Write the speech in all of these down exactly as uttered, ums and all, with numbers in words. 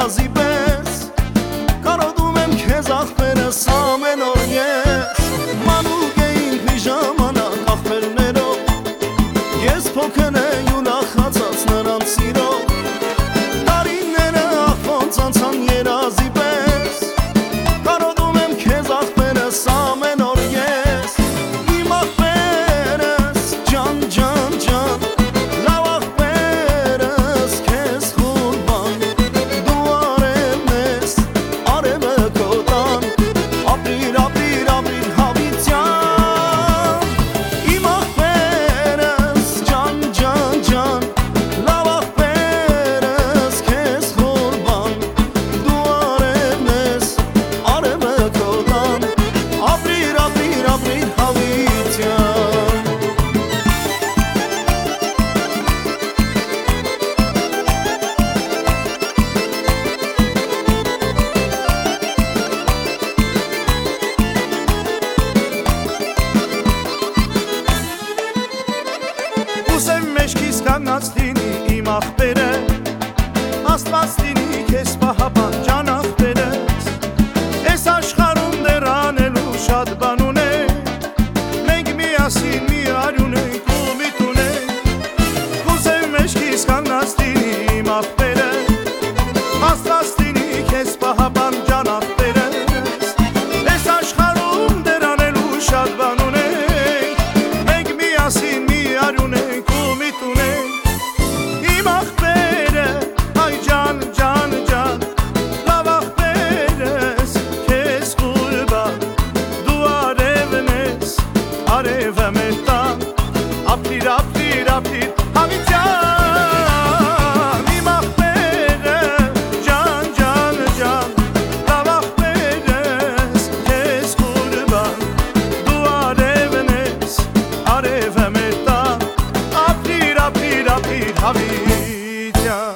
երազի պես կարոտում եմ քեզ աղբերս ամեն օր ես մանուկ էինք մի ժամանակ աղբերներով ես փոքր էի ու նախացած նրանց սիրով տարիները աղբոնց անցան երազի պես կարոտում եմ քեզ աղբերս ամեն օր ես իմ աղբերս ջան ջան ջան լավ աղբերս քեզ խորբան դու արևն ես արևը քո տան ապրիր ապրիր ապրիր հավիտյան իմ աղբերս ջան ջան ջան լավ աղբերս քեզ խորբան դու արևն ես արևը քո տան ապրիր ապրիր ապրիր հավիտյան Ուսեմ մեջքիս կանած լինի իմ աղբերը Աստված լինի քեզ պահապան ջան աղբերս Այս աշխարհում դեռ անելու շատ բան ունենք Մենք միասին մի արյուն ենք ու միտ ունենք Ուսեմ մեջքիս կանած լինի իմ աղբերը Աստված լինի քեզ պահապան ջան աղբերս Այս աշխարհում դեռ անելու շատ բան ունենք Մենք միասին մի արյուն ենք ու միտ ունենք Իմ աղբերը այ ջան ջան ջան լավ աղբերս քեզ խորբան դու արևն ես արևը մեր տան ապրիր ապրիր ապրիր հավիտյան իմ աղբերը ջան ջան ջան լավ աղբերս քեզ խորբան դու արևն ես արևը մեր տան ապրիր ապրիր ապրիր հավիտյան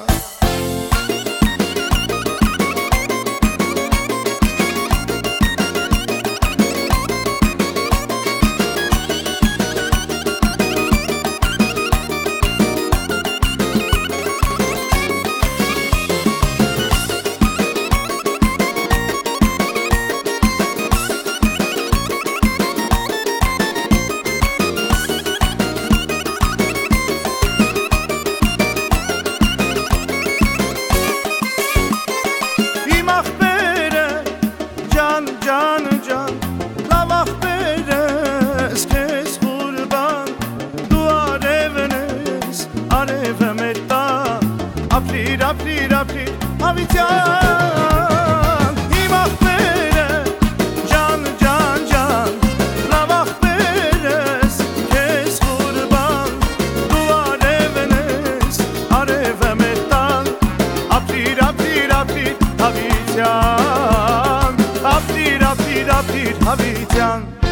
Իմ աղբերը ջան ջան ջան լավ աղբերս քեզ խորբան դու արևն ես արևը մեր տան ապրիր ապրիր ապրիր հավիտյան իմ աղբերը ջան ջան ջան լավ աղբերս քեզ խորբան դու արևն ես արևը մեր տան ապրիր ապրիր ապրիր հավիտյան ապրիր ապրիր ապրիր հավիտյան